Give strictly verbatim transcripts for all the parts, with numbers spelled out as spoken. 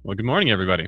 Well, good morning, everybody.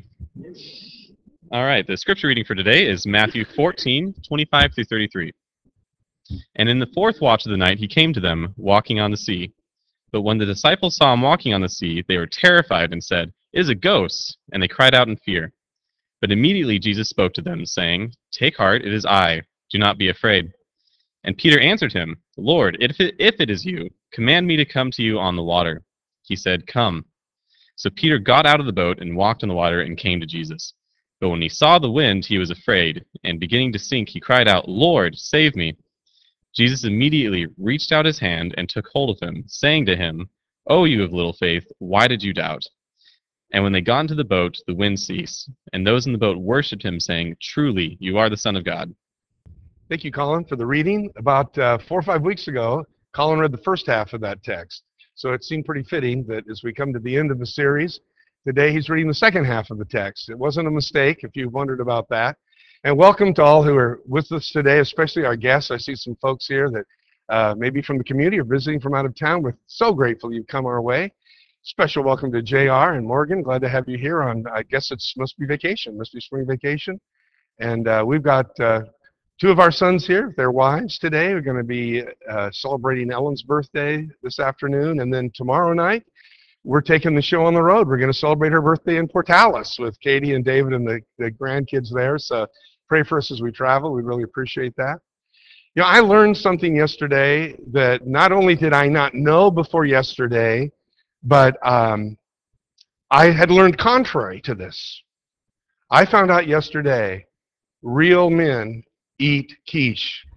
All right, the scripture reading for today is Matthew fourteen, twenty-five through thirty-three. And in the fourth watch of the night he came to them, walking on the sea. But when the disciples saw him walking on the sea, they were terrified and said, "It is a ghost!" And they cried out in fear. But immediately Jesus spoke to them, saying, "Take heart, it is I. Do not be afraid." And Peter answered him, "Lord, if it, if it is you, command me to come to you on the water." He said, "Come." So Peter got out of the boat and walked on the water and came to Jesus. But when he saw the wind, he was afraid, and beginning to sink, he cried out, "Lord, save me." Jesus immediately reached out his hand and took hold of him, saying to him, "O you of little faith, why did you doubt?" And when they got into the boat, the wind ceased, and those in the boat worshipped him, saying, "Truly, you are the Son of God." Thank you, Colin, for the reading. About uh, four or five weeks ago, Colin read the first half of that text. So it seemed pretty fitting that as we come to the end of the series, today he's reading the second half of the text. It wasn't a mistake, if you've wondered about that. And welcome to all who are with us today, especially our guests. I see some folks here that uh, maybe from the community or visiting from out of town. We're so grateful you've come our way. Special welcome to J R and Morgan. Glad to have you here on, I guess it must be vacation, must be spring vacation. And uh, we've got uh, two of our sons here, their wives today. We're going to be uh, celebrating Ellen's birthday this afternoon, and then tomorrow night we're taking the show on the road. We're going to celebrate her birthday in Portales with Katie and David and the, the grandkids there. So pray for us as we travel. We really appreciate that. You know, I learned something yesterday that not only did I not know before yesterday, but um, I had learned contrary to this. I found out yesterday real men eat quiche.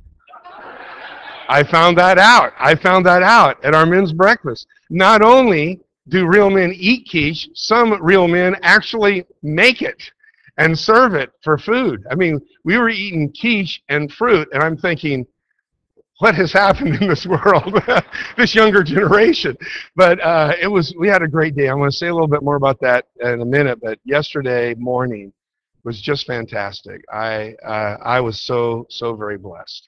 I found that out. I found that out at our men's breakfast. Not only do real men eat quiche, some real men actually make it and serve it for food. I mean, we were eating quiche and fruit, and I'm thinking, what has happened in this world, this younger generation? But uh, it was. We had a great day. I'm going to say a little bit more about that in a minute, but yesterday morning was just fantastic. I uh, I was so, so very blessed.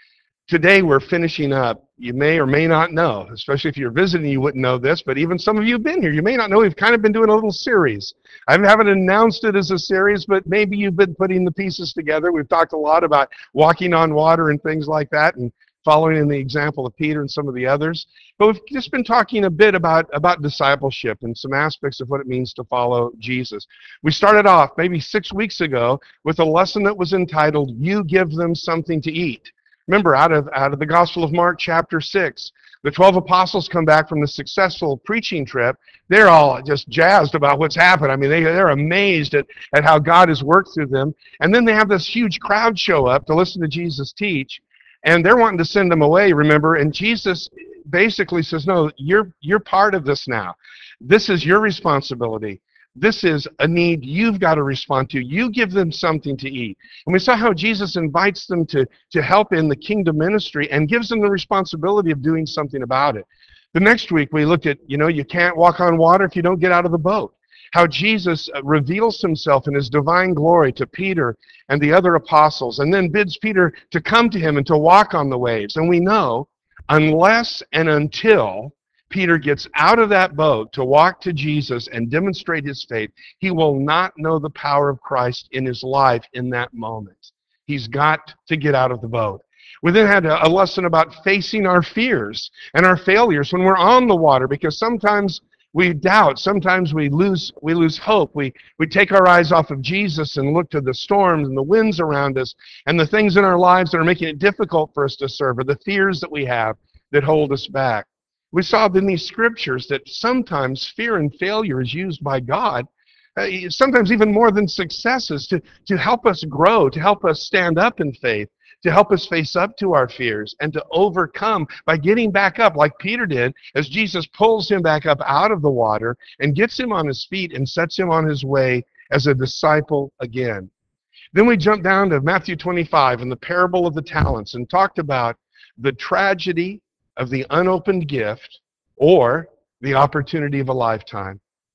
Today we're finishing up. You may or may not know, especially if you're visiting, you wouldn't know this, but even some of you have been here, you may not know we've kind of been doing a little series. I haven't announced it as a series, but maybe you've been putting the pieces together. We've talked a lot about walking on water and things like that, and following in the example of Peter and some of the others. But we've just been talking a bit about, about discipleship and some aspects of what it means to follow Jesus. We started off maybe six weeks ago with a lesson that was entitled, "You Give Them Something to Eat." Remember, out of, out of the Gospel of Mark chapter six, the twelve apostles come back from the successful preaching trip. They're all just jazzed about what's happened. I mean, they, they're amazed at, at how God has worked through them. And then they have this huge crowd show up to listen to Jesus teach. And they're wanting to send them away, remember? And Jesus basically says, no, you're, you're part of this now. This is your responsibility. This is a need you've got to respond to. You give them something to eat. And we saw how Jesus invites them to, to help in the kingdom ministry and gives them the responsibility of doing something about it. The next week we looked at, you know, you can't walk on water if you don't get out of the boat. How Jesus reveals himself in his divine glory to Peter and the other apostles, and then bids Peter to come to him and to walk on the waves. And we know, unless and until Peter gets out of that boat to walk to Jesus and demonstrate his faith, he will not know the power of Christ in his life in that moment. He's got to get out of the boat. We then had a, a lesson about facing our fears and our failures when we're on the water, because sometimes we doubt, sometimes we lose we lose hope. We, we take our eyes off of Jesus and look to the storms and the winds around us and the things in our lives that are making it difficult for us to serve, or the fears that we have that hold us back. We saw in these scriptures that sometimes fear and failure is used by God, uh, sometimes even more than successes, to, to help us grow, to help us stand up in faith, to help us face up to our fears and to overcome by getting back up like Peter did as Jesus pulls him back up out of the water and gets him on his feet and sets him on his way as a disciple again. Then we jump down to Matthew twenty-five and the parable of the talents and talked about the tragedy of the unopened gift or the opportunity of a lifetime.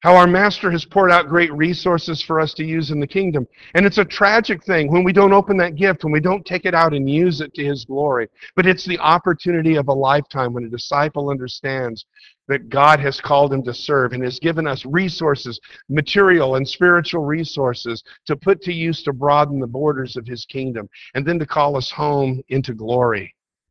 how our Master has poured out great resources for us to use in the kingdom. And it's a tragic thing when we don't open that gift, when we don't take it out and use it to His glory. But it's the opportunity of a lifetime when a disciple understands that God has called him to serve and has given us resources, material and spiritual resources to put to use to broaden the borders of His kingdom, and then to call us home into glory.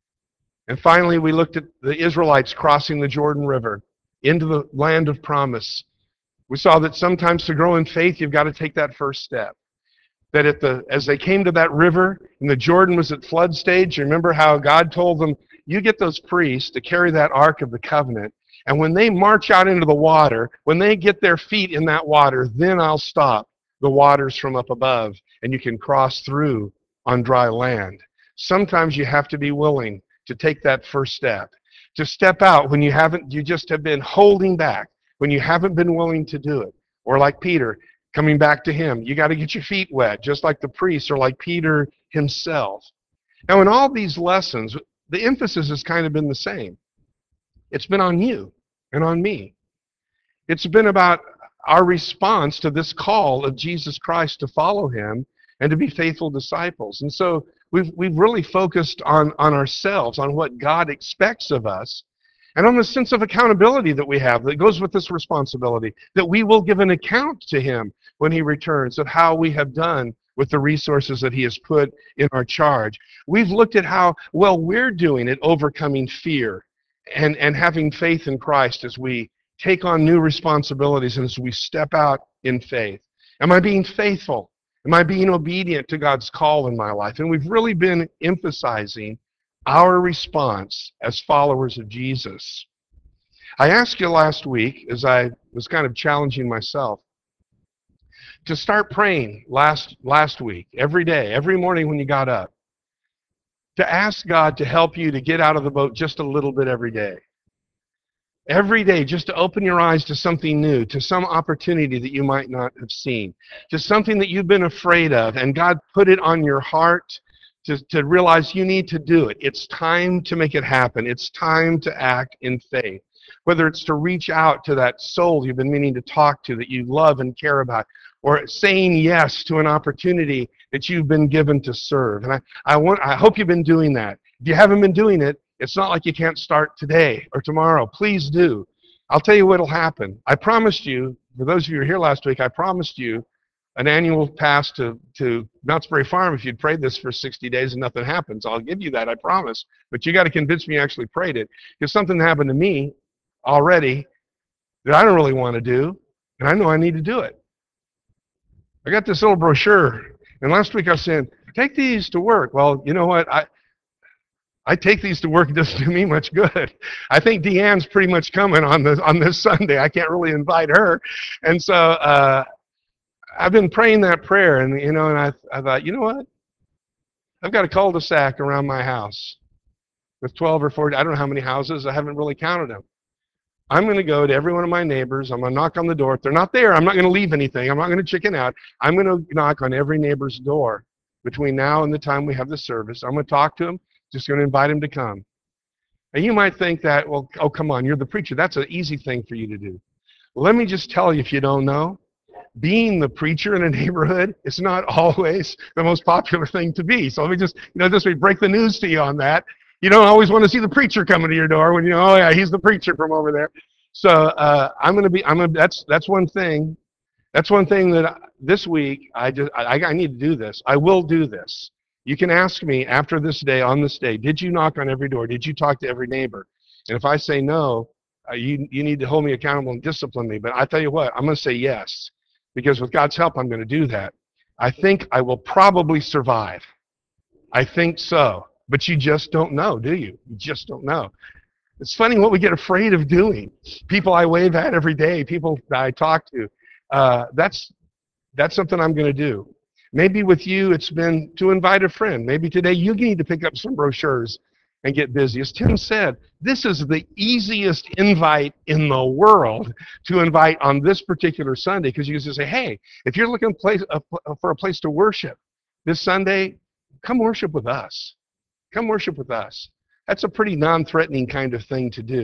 And finally, we looked at the Israelites crossing the Jordan River into the land of promise. We saw that sometimes to grow in faith, you've got to take that first step. That at the as they came to that river, and the Jordan was at flood stage, you remember how God told them, you get those priests to carry that Ark of the Covenant, and when they march out into the water, when they get their feet in that water, then I'll stop the waters from up above, and you can cross through on dry land. Sometimes you have to be willing to take that first step. To step out when you haven't, you just have been holding back, when you haven't been willing to do it. Or like Peter, coming back to him, you got to get your feet wet, just like the priests, or like Peter himself. Now, in all these lessons, the emphasis has kind of been the same. It's been on you and on me. It's been about our response to this call of Jesus Christ to follow Him and to be faithful disciples. And so we've, we've really focused on, on ourselves, on what God expects of us, and on the sense of accountability that we have that goes with this responsibility, that we will give an account to Him when He returns of how we have done with the resources that He has put in our charge. We've looked at how well we're doing at overcoming fear and, and having faith in Christ as we take on new responsibilities and as we step out in faith. Am I being faithful? Am I being obedient to God's call in my life? And we've really been emphasizing our response as followers of Jesus. I asked you last week, as I was kind of challenging myself, to start praying last, last week, every day, every morning when you got up, to ask God to help you to get out of the boat just a little bit every day. Every day, just to open your eyes to something new, to some opportunity that you might not have seen, to something that you've been afraid of, and God put it on your heart to, to realize you need to do it. It's time to make it happen. It's time to act in faith. Whether it's to reach out to that soul you've been meaning to talk to that you love and care about, or saying yes to an opportunity that you've been given to serve. And I, I, want, I hope you've been doing that. If you haven't been doing it, it's not like you can't start today or tomorrow. Please do. I'll tell you what will happen. I promised you, for those of you who were here last week, I promised you an annual pass to, to Knott's Berry Farm if you'd prayed this for sixty days and nothing happens. I'll give you that, I promise. But you got to convince me you actually prayed it. Because something happened to me already that I don't really want to do, and I know I need to do it. I got this little brochure, and last week I was saying, take these to work. Well, you know what? I I take these to work. It doesn't do me much good. I think Deanne's pretty much coming on this on this Sunday. I can't really invite her, and so uh, I've been praying that prayer, and you know, and I I thought, you know what? I've got a cul-de-sac around my house with twelve or fourteen. I don't know how many houses. I haven't really counted them. I'm going to go to every one of my neighbors. I'm going to knock on the door. If they're not there, I'm not going to leave anything. I'm not going to chicken out. I'm going to knock on every neighbor's door between now and the time we have the service. I'm going to talk to them. Just going to invite him to come. And you might think that, well, oh, come on, you're the preacher. That's an easy thing for you to do. Well, let me just tell you, if you don't know, being the preacher in a neighborhood is not always the most popular thing to be. So let me just, you know, just break the news to you on that. You don't always want to see the preacher coming to your door when you know, oh yeah, he's the preacher from over there. So uh, I'm going to be, I'm going to, that's, that's one thing. That's one thing that I, this week, I just, I, I need to do this. I will do this. You can ask me after this day, on this day, did you knock on every door? Did you talk to every neighbor? And if I say no, uh, you, you need to hold me accountable and discipline me. But I tell you what, I'm going to say yes. Because with God's help, I'm going to do that. I think I will probably survive. I think so. But you just don't know, do you? You just don't know. It's funny what we get afraid of doing. People I wave at every day, people that I talk to, uh, that's, that's something I'm going to do. Maybe with you, it's been to invite a friend. Maybe today you need to pick up some brochures and get busy. As Tim said, this is the easiest invite in the world to invite on this particular Sunday, because you can just say, hey, if you're looking place, uh, for a place to worship this Sunday, come worship with us. Come worship with us. That's a pretty non-threatening kind of thing to do.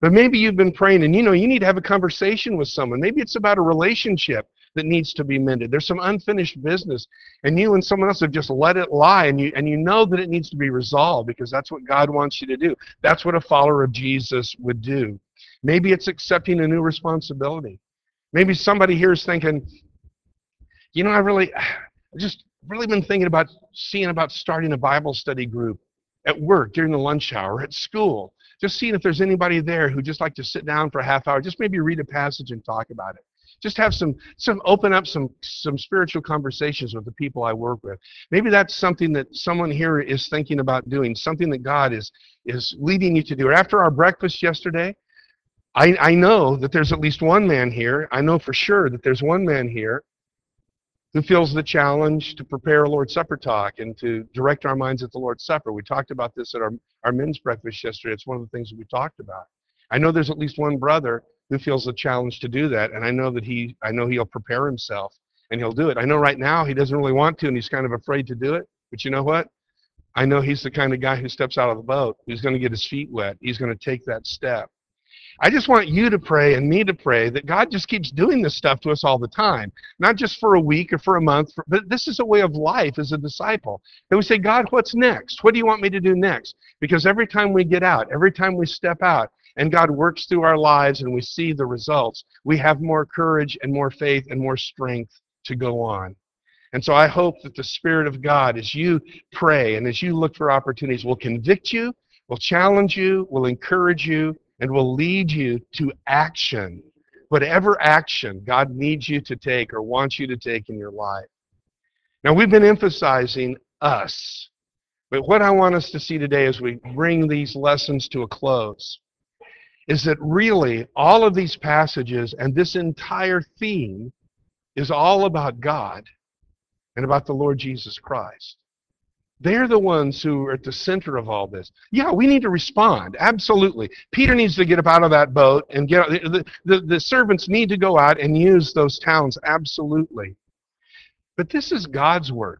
But maybe you've been praying and you know you need to have a conversation with someone. Maybe it's about a relationship that needs to be mended. There's some unfinished business, and you and someone else have just let it lie, and you and you know that it needs to be resolved because that's what God wants you to do. That's what a follower of Jesus would do. Maybe it's accepting a new responsibility. Maybe somebody here is thinking, you know, I really, I've just really been thinking about seeing about starting a Bible study group at work during the lunch hour, at school. Just seeing if there's anybody there who'd just like to sit down for a half hour, just maybe read a passage and talk about it. Just have some, some open up some, some spiritual conversations with the people I work with. Maybe that's something that someone here is thinking about doing, something that God is, is leading you to do. After our breakfast yesterday, I, I know that there's at least one man here. I know for sure that there's one man here who feels the challenge to prepare a Lord's Supper talk and to direct our minds at the Lord's Supper. We talked about this at our, our men's breakfast yesterday. It's one of the things that we talked about. I know there's at least one brother who feels the challenge to do that, and I know that he, I know he'll prepare himself and he'll do it. I know right now he doesn't really want to and he's kind of afraid to do it, but you know what? I know he's the kind of guy who steps out of the boat. He's going to get his feet wet. He's going to take that step. I just want you to pray and me to pray that God just keeps doing this stuff to us all the time, not just for a week or for a month, but this is a way of life as a disciple. And we say, God, what's next? What do you want me to do next? Because every time we get out, every time we step out, and God works through our lives and we see the results, we have more courage and more faith and more strength to go on. And so I hope that the Spirit of God, as you pray and as you look for opportunities, will convict you, will challenge you, will encourage you, and will lead you to action. Whatever action God needs you to take or wants you to take in your life. Now, we've been emphasizing us. But what I want us to see today as we bring these lessons to a close is that really all of these passages and this entire theme is all about God and about the Lord Jesus Christ. They're the ones who are at the center of all this. Yeah, we need to respond. Absolutely. Peter needs to get up out of that boat and get the, the, the servants need to go out and use those towns. Absolutely. But this is God's work.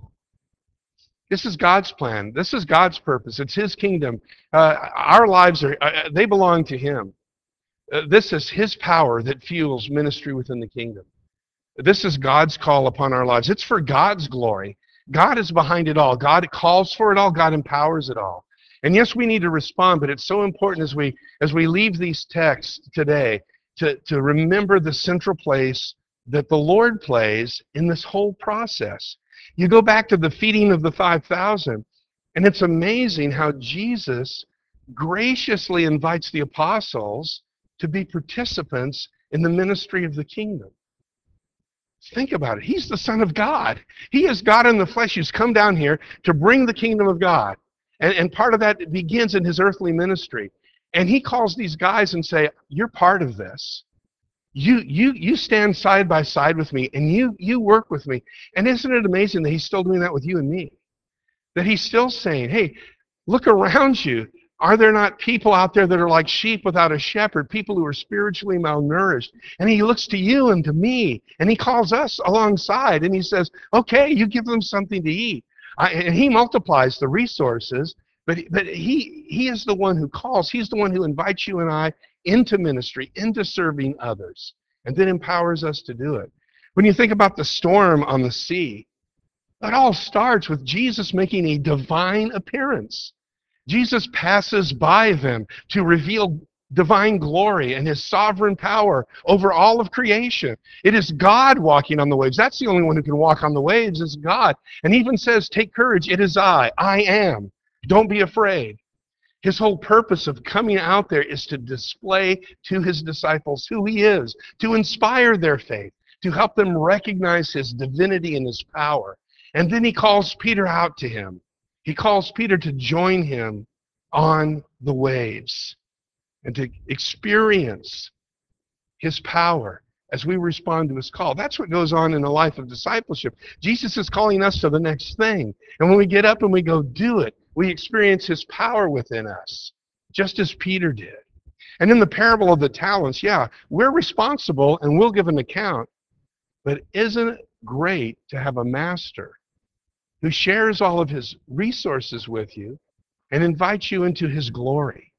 This is God's plan. This is God's purpose. It's His kingdom. Uh, our lives, are uh, they belong to Him. Uh, this is His power that fuels ministry within the kingdom. This is God's call upon our lives. It's for God's glory. God is behind it all. God calls for it all. God empowers it all. And yes, we need to respond, but it's so important as we as we leave these texts today to, to remember the central place that the Lord plays in this whole process. You go back to the feeding of the five thousand, and it's amazing how Jesus graciously invites the apostles to be participants in the ministry of the kingdom. Think about it. He's the Son of God. He is God in the flesh who's come down here to bring the kingdom of God. And, and part of that begins in His earthly ministry. And He calls these guys and say, you're part of this. You you you stand side by side with me, and you you work with me. And isn't it amazing that He's still doing that with you and me? That He's still saying, hey, look around you. Are there not people out there that are like sheep without a shepherd, people who are spiritually malnourished? And He looks to you and to me, and He calls us alongside, and He says, okay, you give them something to eat. I, and He multiplies the resources, but, but he, he is the one who calls. He's the one who invites you and I into ministry, into serving others, and then empowers us to do it. When you think about the storm on the sea, it all starts with Jesus making a divine appearance. Jesus passes by them to reveal divine glory and His sovereign power over all of creation. It is God walking on the waves. That's the only one who can walk on the waves is God. And He even says, take courage, it is I. I am. Don't be afraid. His whole purpose of coming out there is to display to His disciples who He is, to inspire their faith, to help them recognize His divinity and His power. And then He calls Peter out to Him. He calls Peter to join Him on the waves and to experience His power as we respond to His call. That's what goes on in the life of discipleship. Jesus is calling us to the next thing. And when we get up and we go do it, we experience His power within us, just as Peter did. And in the parable of the talents, yeah, we're responsible and we'll give an account. But isn't it great to have a master who shares all of his resources with you and invites you into His glory?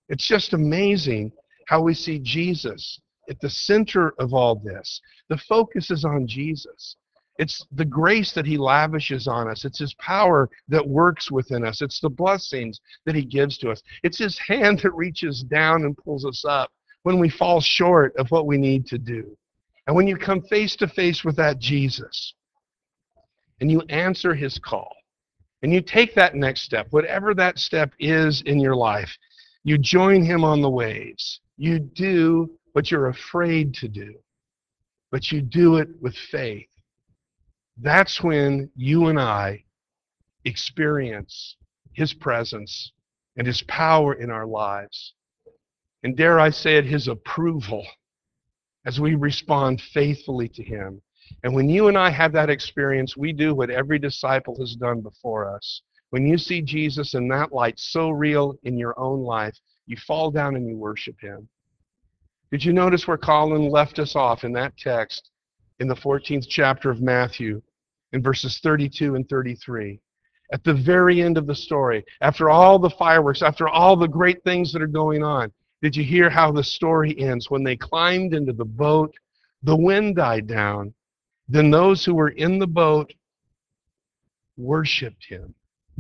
It's just amazing how we see Jesus at the center of all this. The focus is on Jesus. It's the grace that he lavishes on us. It's his power that works within us. It's the blessings that he gives to us. It's his hand that reaches down and pulls us up when we fall short of what we need to do. And when you come face to face with that Jesus and you answer his call and you take that next step, whatever that step is in your life, you join him on the waves. You do what you're afraid to do, but you do it with faith. That's when you and I experience his presence and his power in our lives. And dare I say it, his approval as we respond faithfully to him. And when you and I have that experience, we do what every disciple has done before us. When you see Jesus in that light so real in your own life, you fall down and you worship him. Did you notice where Colin left us off in that text in the fourteenth chapter of Matthew in verses thirty-two and thirty-three? At the very end of the story, after all the fireworks, after all the great things that are going on, did you hear how the story ends? When they climbed into the boat, the wind died down. Then those who were in the boat worshiped him.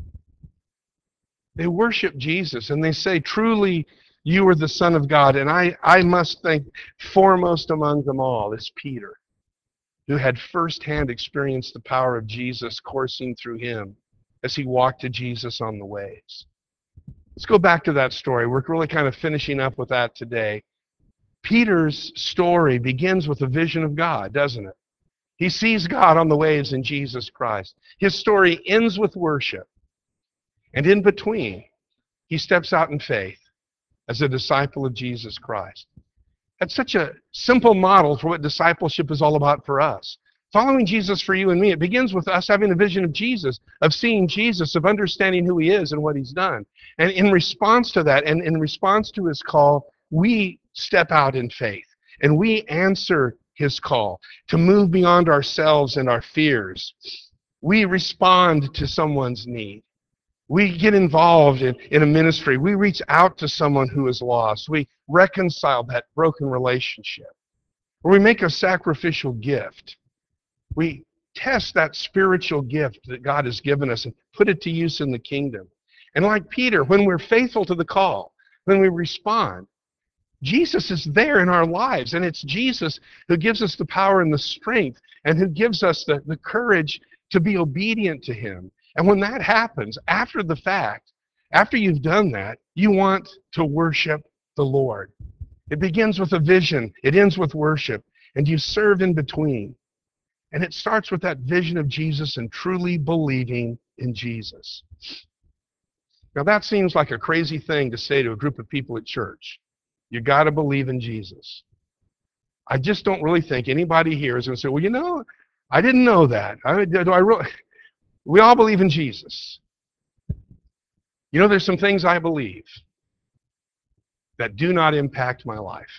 They worship Jesus, and they say, truly, you are the Son of God. And I, I must think foremost among them all is Peter, who had firsthand experienced the power of Jesus coursing through him as he walked to Jesus on the waves. Let's go back to that story. We're really kind of finishing up with that today. Peter's story begins with a vision of God, doesn't it? He sees God on the waves in Jesus Christ. His story ends with worship. And in between, he steps out in faith as a disciple of Jesus Christ. That's such a simple model for what discipleship is all about for us. Following Jesus for you and me, it begins with us having a vision of Jesus, of seeing Jesus, of understanding who he is and what he's done. And in response to that, and in response to his call, we step out in faith. And we answer his call to move beyond ourselves and our fears. We respond to someone's need. We get involved in, in a ministry. We reach out to someone who is lost. We reconcile that broken relationship. Or we make a sacrificial gift. We test that spiritual gift that God has given us and put it to use in the kingdom. And like Peter, when we're faithful to the call, when we respond, Jesus is there in our lives. And it's Jesus who gives us the power and the strength and who gives us the, the courage to be obedient to him. And when that happens, after the fact, after you've done that, you want to worship the Lord. It begins with a vision. It ends with worship. And you serve in between. And it starts with that vision of Jesus and truly believing in Jesus. Now that seems like a crazy thing to say to a group of people at church. You got to believe in Jesus. I just don't really think anybody here is going to say, well, you know, I didn't know that. I, do I really... We all believe in Jesus. You know, there's some things I believe that do not impact my life.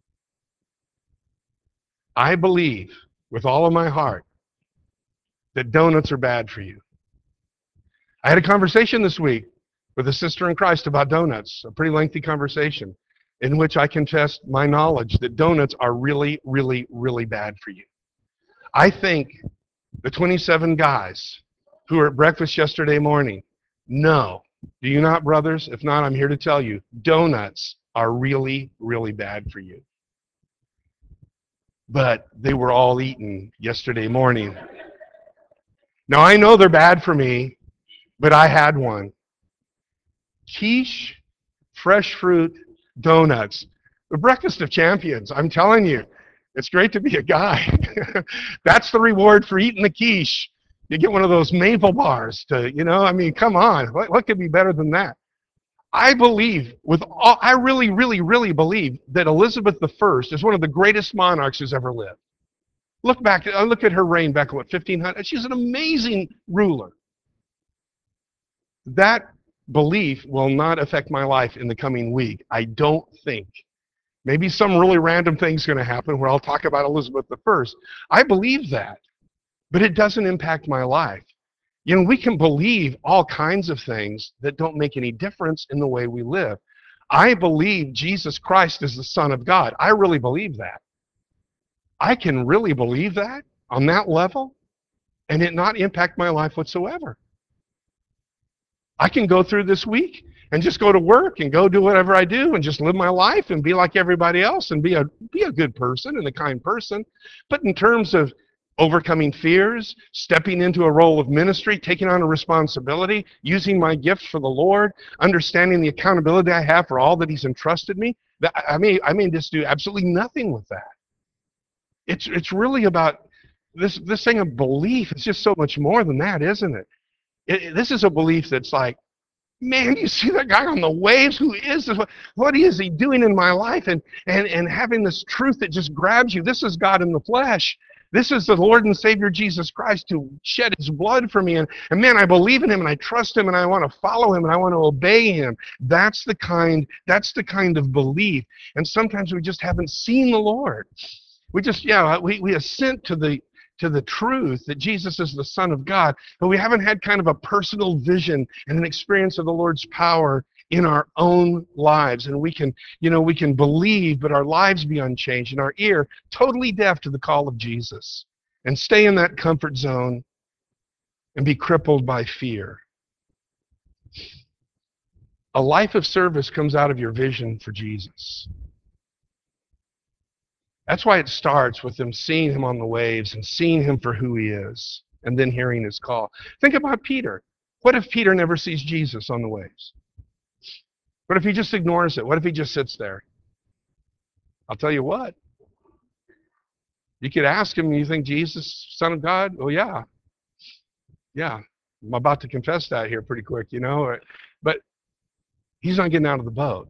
I believe with all of my heart that donuts are bad for you. I had a conversation this week with a sister in Christ about donuts, a pretty lengthy conversation in which I confessed my knowledge that donuts are really, really, really bad for you. I think the twenty-seven guys who were at breakfast yesterday morning know. Do you not, brothers? If not, I'm here to tell you, donuts are really, really bad for you. But they were all eaten yesterday morning. Now, I know they're bad for me, but I had one. Quiche, fresh fruit, donuts. The breakfast of champions, I'm telling you. It's great to be a guy. That's the reward for eating the quiche. You get one of those maple bars to, you know, I mean, come on. What, what could be better than that? I believe, with all, I really, really, really believe that Elizabeth the First is one of the greatest monarchs who's ever lived. Look back, look at her reign back in, what, fifteen hundred? She's an amazing ruler. That belief will not affect my life in the coming week, I don't think. Maybe some really random thing's going to happen where I'll talk about Elizabeth the First. I believe that. But it doesn't impact my life. You know, we can believe all kinds of things that don't make any difference in the way we live. I believe Jesus Christ is the Son of God. I really believe that. I can really believe that on that level and it not impact my life whatsoever. I can go through this week and just go to work and go do whatever I do and just live my life and be like everybody else and be a be a good person and a kind person. But in terms of overcoming fears, stepping into a role of ministry, taking on a responsibility, using my gifts for the Lord, understanding the accountability I have for all that He's entrusted me, that I may I may just do absolutely nothing with that. It's it's really about this this thing of belief. It's just so much more than that, isn't it? It, it this is a belief that's like, man, you see that guy on the waves? Who is this? What, what is he doing in my life? And, and, and having this truth that just grabs you. This is God in the flesh. This is the Lord and Savior Jesus Christ who shed His blood for me. And, and man, I believe in Him and I trust Him and I want to follow Him and I want to obey Him. That's the kind, that's the kind of belief. And sometimes we just haven't seen the Lord. We just, yeah, we, we assent to the to the truth that Jesus is the Son of God, but we haven't had kind of a personal vision and an experience of the Lord's power in our own lives. And we can, you know, we can believe, but our lives be unchanged and our ear totally deaf to the call of Jesus and stay in that comfort zone and be crippled by fear. A life of service comes out of your vision for Jesus. That's why it starts with them seeing Him on the waves and seeing Him for who He is and then hearing His call. Think about Peter. What if Peter never sees Jesus on the waves? What if he just ignores it? What if he just sits there? I'll tell you what. You could ask him, you think Jesus, Son of God? Oh, yeah. Yeah. I'm about to confess that here pretty quick, you know. But he's not getting out of the boat.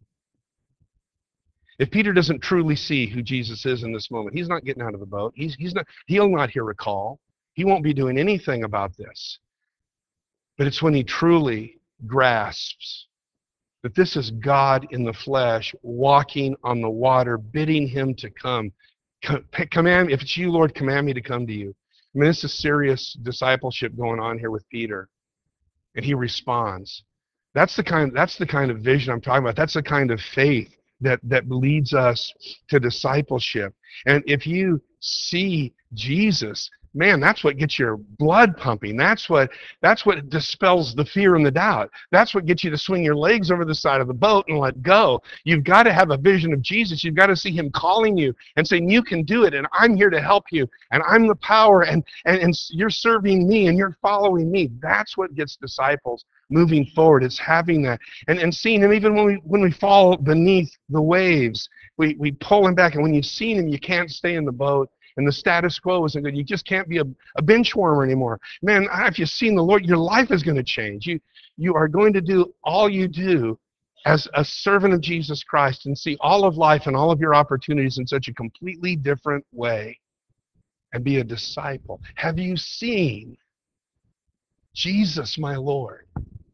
If Peter doesn't truly see who Jesus is in this moment, he's not getting out of the boat. He's, he's not, he'll not hear a call. He won't be doing anything about this. But it's when he truly grasps that this is God in the flesh, walking on the water, bidding him to come. Command, if it's you, Lord, command me to come to you. I mean, this is serious discipleship going on here with Peter. And he responds. That's the kind, that's the kind of vision I'm talking about. That's the kind of faith that, that leads us to discipleship. And if you see Jesus, man, that's what gets your blood pumping. That's what, that's what dispels the fear and the doubt. That's what gets you to swing your legs over the side of the boat and let go. You've got to have a vision of Jesus. You've got to see Him calling you and saying, you can do it, and I'm here to help you, and I'm the power, and, and, and you're serving me, and you're following me. That's what gets disciples moving forward. It's having that. And, and seeing Him even when we, when we fall beneath the waves. We, we pull Him back, and when you've seen Him, you can't stay in the boat. And the status quo isn't good. You just can't be a, a bench warmer anymore. Man, if you've seen the Lord, your life is going to change. You, you are going to do all you do as a servant of Jesus Christ and see all of life and all of your opportunities in such a completely different way and be a disciple. Have you seen Jesus, my Lord?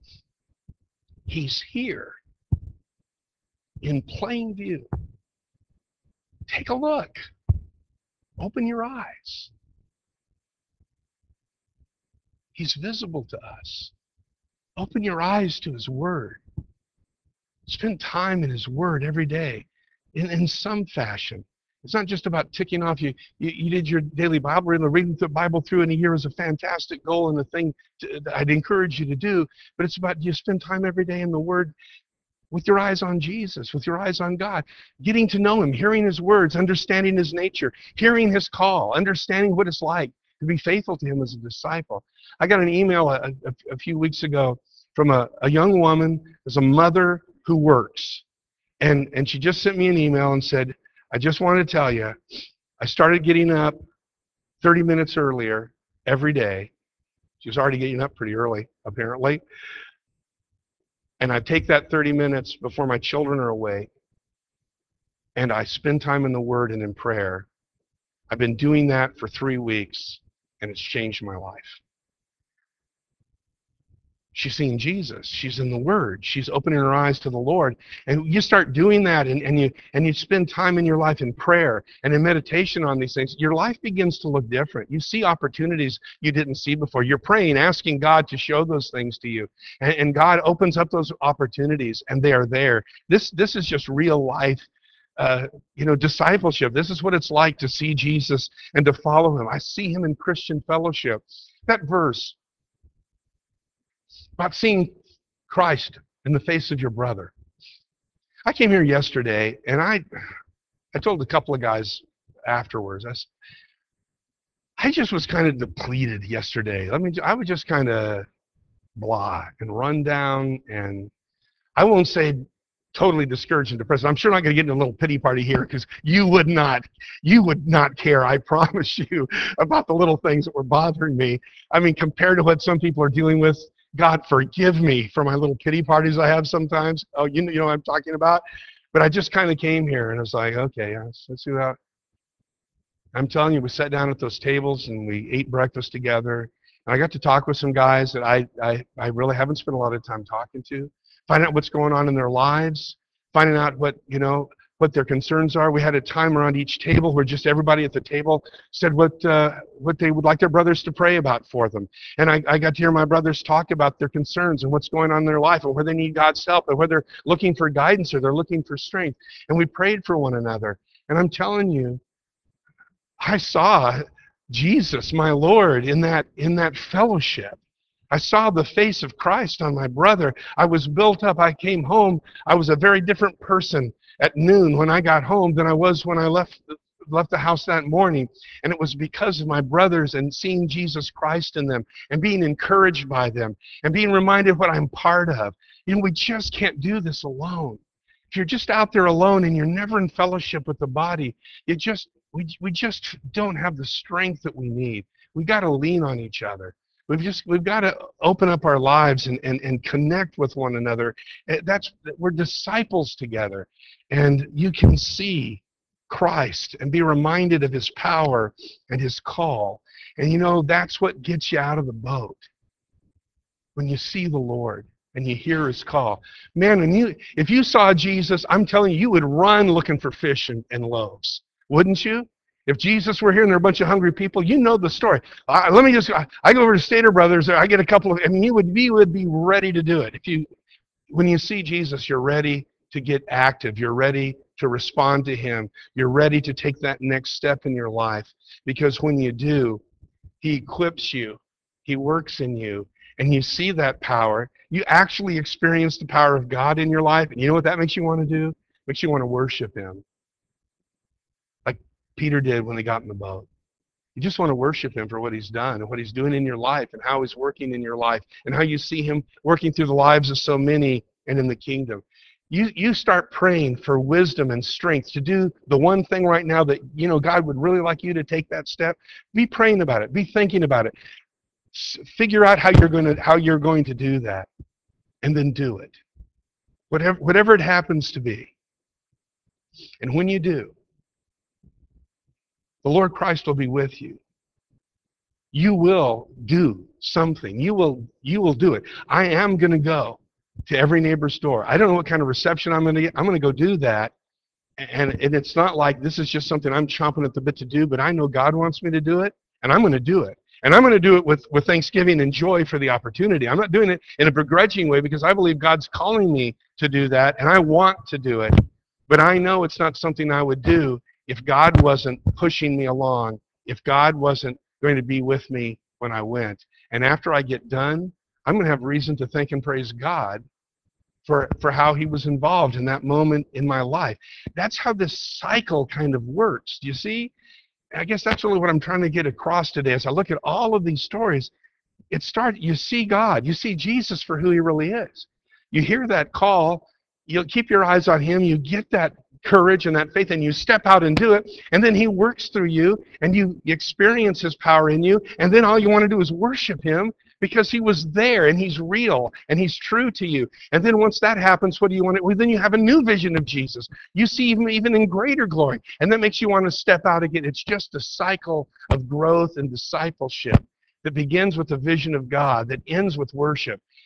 He's here in plain view. Take a look. Open your eyes. He's visible to us. Open your eyes to His Word. Spend time in His Word every day in, in some fashion. It's not just about ticking off. You, you, you did your daily Bible reading. Reading the Bible through in a year is a fantastic goal and a thing to, that I'd encourage you to do. But it's about you spend time every day in the Word with your eyes on Jesus, with your eyes on God, getting to know Him, hearing His words, understanding His nature, hearing His call, understanding what it's like to be faithful to Him as a disciple. I got an email a, a, a few weeks ago from a, a young woman, as a mother who works, and, and she just sent me an email and said, I just want to tell you, I started getting up thirty minutes earlier every day. She was already getting up pretty early, apparently. And I take that thirty minutes before my children are awake, and I spend time in the Word and in prayer. I've been doing that for three weeks, and it's changed my life. She's seeing Jesus. She's in the Word. She's opening her eyes to the Lord. And you start doing that, and, and you and you spend time in your life in prayer and in meditation on these things. Your life begins to look different. You see opportunities you didn't see before. You're praying, asking God to show those things to you, and, and God opens up those opportunities, and they are there. This this is just real life. Uh, you know, discipleship. This is what it's like to see Jesus and to follow him. I see him in Christian fellowship. That verse about seeing Christ in the face of your brother. I came here yesterday, and I I told a couple of guys afterwards, I, I just was kind of depleted yesterday. I mean, I was just kind of blah and run down, and I won't say totally discouraged and depressed. I'm sure not going to get in a little pity party here, because you would not, you would not care, I promise you, about the little things that were bothering me. I mean, compared to what some people are dealing with, God forgive me for my little pity parties I have sometimes. Oh, you know, you know what I'm talking about? But I just kind of came here, and I was like, okay, let's, let's see that. I'm telling you, we sat down at those tables, and we ate breakfast together. And I got to talk with some guys that I, I, I really haven't spent a lot of time talking to, find out what's going on in their lives, finding out what, you know, what their concerns are. We had a time around each table where just everybody at the table said what uh, what they would like their brothers to pray about for them. And I, I got to hear my brothers talk about their concerns and what's going on in their life, and where they need God's help, and where they're looking for guidance or they're looking for strength. And we prayed for one another. And I'm telling you, I saw Jesus, my Lord, in that in that fellowship. I saw the face of Christ on my brother. I was built up. I came home. I was a very different person at noon when I got home than I was when I left left the house that morning. And it was because of my brothers and seeing Jesus Christ in them and being encouraged by them and being reminded what I'm part of. You know, we just can't do this alone. If you're just out there alone and you're never in fellowship with the body, you just we we just don't have the strength that we need. We got to lean on each other. We've just we've got to open up our lives and, and, and connect with one another. That's we're disciples together, and you can see Christ and be reminded of his power and his call. And you know, that's what gets you out of the boat. When you see the Lord and you hear his call. Man, when you if you saw Jesus, I'm telling you, you would run looking for fish and, and loaves. Wouldn't you? If Jesus were here and there are a bunch of hungry people, you know the story. Uh, let me just, I, I go over to Stater Brothers, I get a couple of, I mean, you would be, would be ready to do it. If you, when you see Jesus, you're ready to get active. You're ready to respond to him. You're ready to take that next step in your life. Because when you do, he equips you. He works in you. And you see that power. You actually experience the power of God in your life. And you know what that makes you want to do? It makes you want to worship him. Peter did when they got in the boat. You just want to worship him for what he's done and what he's doing in your life and how he's working in your life and how you see him working through the lives of so many and in the kingdom. You you start praying for wisdom and strength to do the one thing right now that, you know, God would really like you to take that step. Be praying about it. Be thinking about it. Figure out how you're going to how you're going to do that, and then do it. Whatever whatever it happens to be. And when you do, the Lord Christ will be with you. You will do something. You will you will do it. I am going to go to every neighbor's door. I don't know what kind of reception I'm going to get. I'm going to go do that. And, and it's not like this is just something I'm chomping at the bit to do, but I know God wants me to do it, and I'm going to do it. And I'm going to do it with, with thanksgiving and joy for the opportunity. I'm not doing it in a begrudging way because I believe God's calling me to do that, and I want to do it. But I know it's not something I would do if God wasn't pushing me along, if God wasn't going to be with me when I went. And after I get done, I'm going to have reason to thank and praise God for, for how he was involved in that moment in my life. That's how this cycle kind of works. Do you see? I guess that's really what I'm trying to get across today. As I look at all of these stories, it starts, you see God, you see Jesus for who he really is. You hear that call, you'll keep your eyes on him, you get that courage and that faith, and you step out and do it, and then he works through you, and you experience his power in you, and then all you want to do is worship him because he was there, and he's real, and he's true to you. And then once that happens, what do you want to, well, then you have a new vision of Jesus. You see even, even in greater glory, and that makes you want to step out again. It's just a cycle of growth and discipleship that begins with the vision of God, that ends with worship.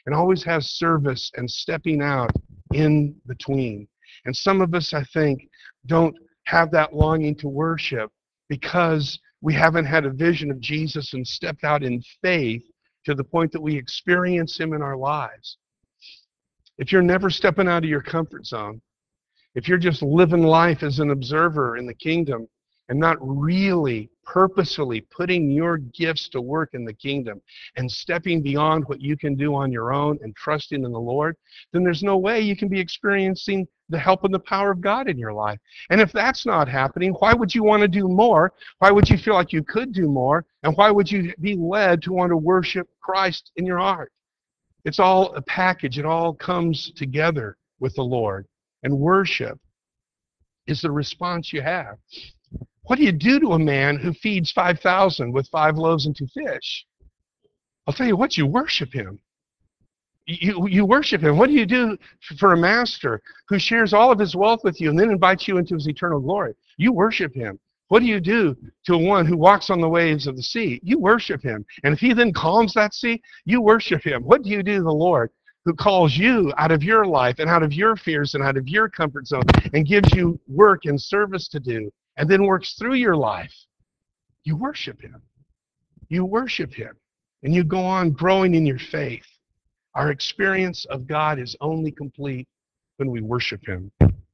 and always has service and stepping out in between. And some of us, I think, don't have that longing to worship because we haven't had a vision of Jesus and stepped out in faith to the point that we experience him in our lives. If you're never stepping out of your comfort zone, if you're just living life as an observer in the kingdom and not really purposefully putting your gifts to work in the kingdom and stepping beyond what you can do on your own and trusting in the Lord, then there's no way you can be experiencing the help and the power of God in your life. And if that's not happening, why would you want to do more? Why would you feel like you could do more? And why would you be led to want to worship Christ in your heart? It's all a package. It all comes together with the Lord. And worship is the response you have. What do you do to a man who feeds five thousand with five loaves and two fish? I'll tell you what, you worship him. You, you worship him. What do you do for a master who shares all of his wealth with you and then invites you into his eternal glory? You worship him. What do you do to one who walks on the waves of the sea? You worship him. And if he then calms that sea, you worship him. What do you do to the Lord who calls you out of your life and out of your fears and out of your comfort zone and gives you work and service to do and then works through your life? You worship him. You worship him. And you go on growing in your faith. Our experience of God is only complete when we worship him.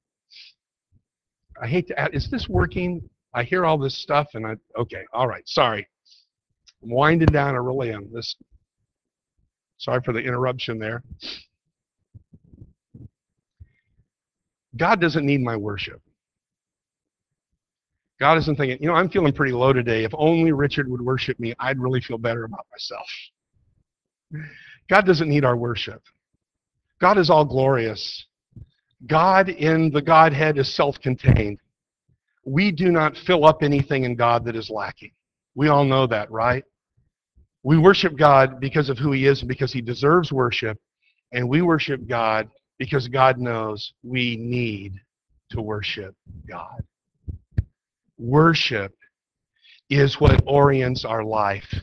I hate to add, is this working? I hear all this stuff and I, okay, all right, sorry. I'm winding down, I really am. This, sorry for the interruption there. God doesn't need my worship. God isn't thinking, you know, I'm feeling pretty low today. If only Richard would worship me, I'd really feel better about myself. God doesn't need our worship. God is all glorious. God in the Godhead is self-contained. We do not fill up anything in God that is lacking. We all know that, right? We worship God because of who he is and because he deserves worship. And we worship God because God knows we need to worship God. Worship is what orients our life.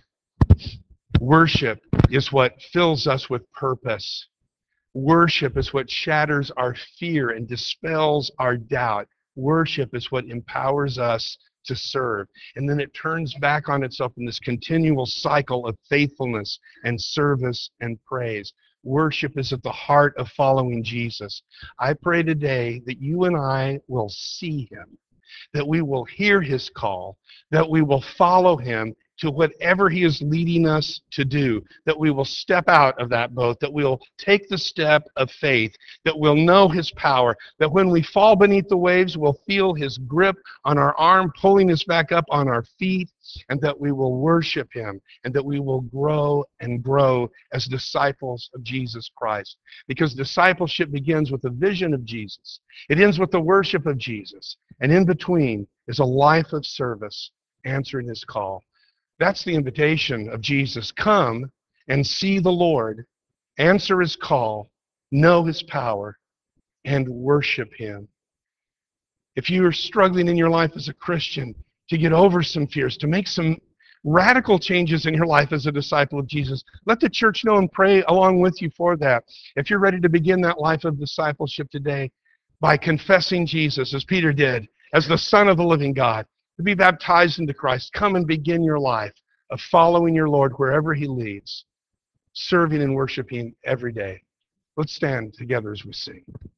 Worship is what fills us with purpose. Worship is what shatters our fear and dispels our doubt. Worship is what empowers us to serve. And then it turns back on itself in this continual cycle of faithfulness and service and praise. Worship is at the heart of following Jesus. I pray today that you and I will see him, that we will hear his call, that we will follow him to whatever he is leading us to do, that we will step out of that boat, that we'll take the step of faith, that we'll know his power, that when we fall beneath the waves, we'll feel his grip on our arm, pulling us back up on our feet, and that we will worship him, and that we will grow and grow as disciples of Jesus Christ. Because discipleship begins with a vision of Jesus. It ends with the worship of Jesus. And in between is a life of service, answering his call. That's the invitation of Jesus. Come and see the Lord, answer his call, know his power, and worship him. If you are struggling in your life as a Christian to get over some fears, to make some radical changes in your life as a disciple of Jesus, let the church know and pray along with you for that. If you're ready to begin that life of discipleship today by confessing Jesus, as Peter did, as the Son of the living God, to be baptized into Christ, come and begin your life of following your Lord wherever he leads, serving and worshiping every day. Let's stand together as we sing.